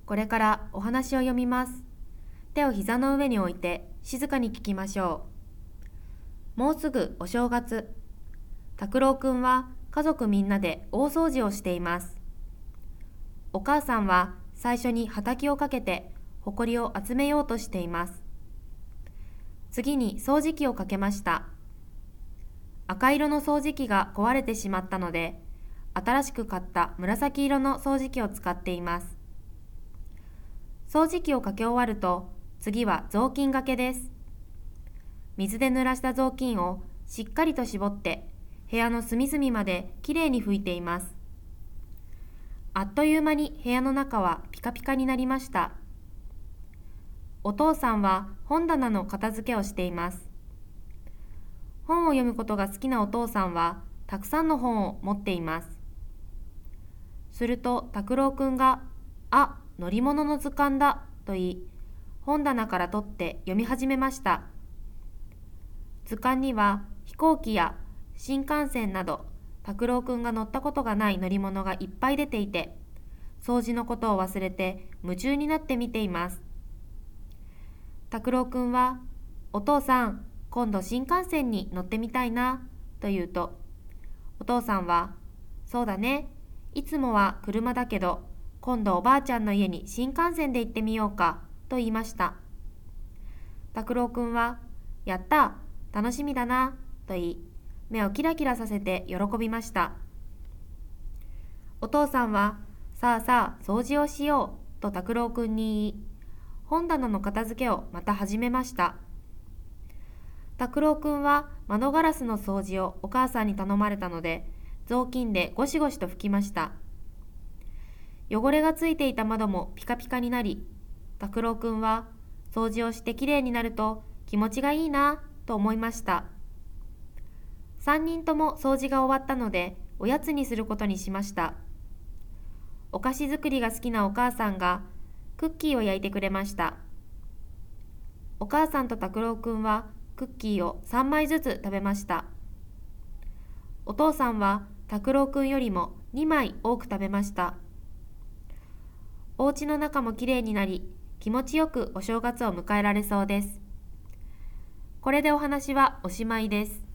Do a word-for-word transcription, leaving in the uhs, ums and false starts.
これからお話を読みます。手を膝の上に置いて静かに聞きましょう。もうすぐお正月。拓郎くんは家族みんなで大掃除をしています。お母さんは最初に畑をかけてほこりを集めようとしています。次に掃除機をかけました。赤色の掃除機が壊れてしまったので、新しく買った紫色の掃除機を使っています。掃除機をかけ終わると、次は雑巾がけです。水で濡らした雑巾をしっかりと絞って、部屋の隅々まできれいに拭いています。あっという間に部屋の中はピカピカになりました。お父さんは本棚の片付けをしています。本を読むことが好きなお父さんは、たくさんの本を持っています。すると、拓郎くんが、あ、乗り物の図鑑だ、と言い、本棚から取って読み始めました。図鑑には飛行機や新幹線など、拓郎くんが乗ったことがない乗り物がいっぱい出ていて、掃除のことを忘れて夢中になって見ています。拓郎くんは、お父さん、今度新幹線に乗ってみたいな、と言うと、お父さんは、そうだね、いつもは車だけど、今度おばあちゃんの家に新幹線で行ってみようか、と言いました。拓郎くんは、やった、楽しみだな、と言い、目をキラキラさせて喜びました。お父さんは、さあさあ掃除をしよう、と拓郎くんに言い、本棚の片付けをまた始めました。拓郎くんは窓ガラスの掃除をお母さんに頼まれたので、雑巾でゴシゴシと拭きました。汚れがついていた窓もピカピカになり、拓郎くんは掃除をしてきれいになると気持ちがいいなと思いました。三人とも掃除が終わったのでおやつにすることにしました。お菓子作りが好きなお母さんがクッキーを焼いてくれました。お母さんと拓郎くんはクッキーをさんまいずつ食べました。お父さんは拓郎くんよりもにまい多く食べました。お家の中もきれいになり、気持ちよくお正月を迎えられそうです。これでお話はおしまいです。